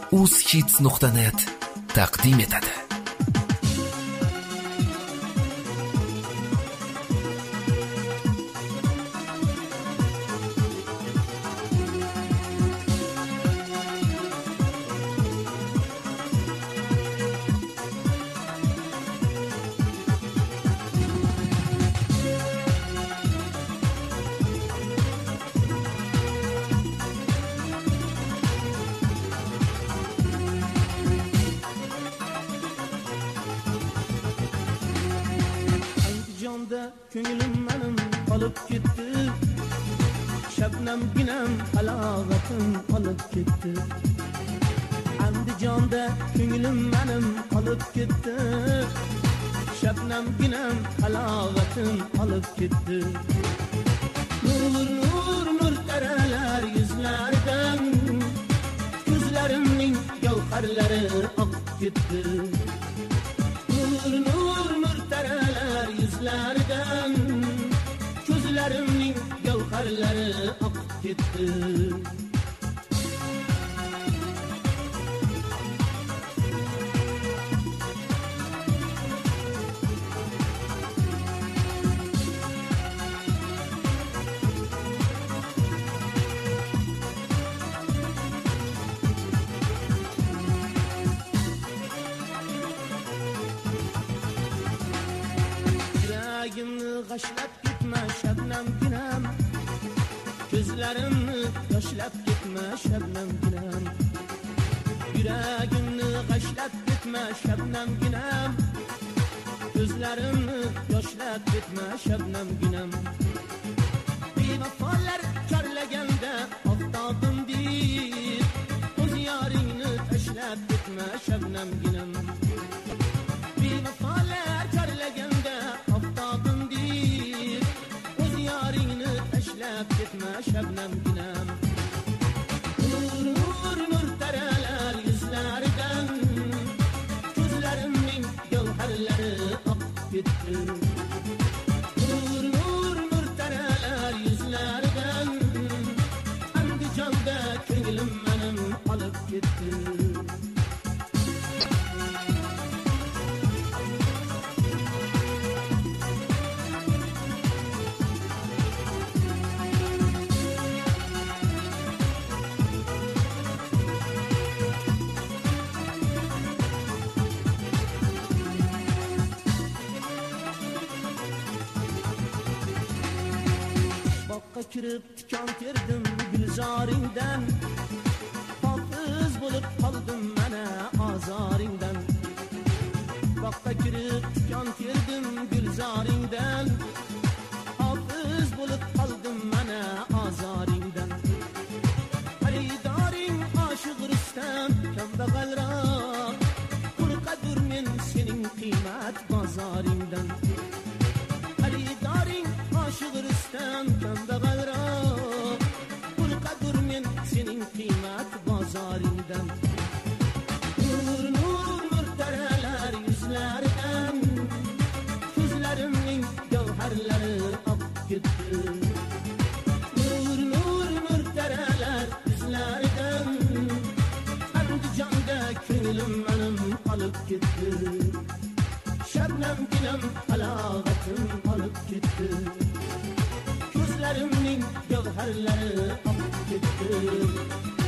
uzhits.net taqdim etadi. Ko'nglim menim qolib ketdi, shabnamginam halog'atim qolib ketdi. Andijonda ko'nglim menim qolib ketdi, shabnamginam halog'atim qolib ketdi. Nur taralar yuzlaridan, ko'zlarimning gavharlari oqib ketdi. Nur taralar yuzlaridan, ko'zlarimning gavharlari oqib ketdi. Yuragimni g'ashlab ketma shabnamginam, ko'zlarimni yoshlab ketma shabnamginam. Yuragimni g'ashlab ketma shabnamginam, ko'zlarimni yoshlab ketma shabnamginam. Bevafolar chorlaganda oftobim bir, o'z yoringni tashlab ketma shabnamginam. Bevafolar chorlaganda oftobim bir, o'z yoringni tashlab ketma shabnamginam. Nur taralar yuzlaridan, ko'zlarimning gavharlari oqib ketdi. Nur taralar yuzlaridan, Andijonda ko'nglim menim qolib ketdi. Kirib tikon terdim gulzoringdan, hofiz bo'lib qoldim mana ozoringdan. Boqqa kirib tikon terdim gulzoringdan, hofiz bo'lib qoldim mana ozoringdan. Xaridoring oshiq Rustam kambag'alroq, qurqadur men sening qiymat bozoringdan. Xaridoring oshiq Rustam kambag'alroq, qurqadur men sening qiymat bozoringdan. Nur taralar yuzlaridan, ko'zlarimning gavharlari oqib ketdi. Nur taralar yuzlaridan, Andijonda ko'nglim menim qolib ketdi. Shabnamginam halog'atim qolib ketdi. Ko'zlarimning gavharlari oqib ketdi.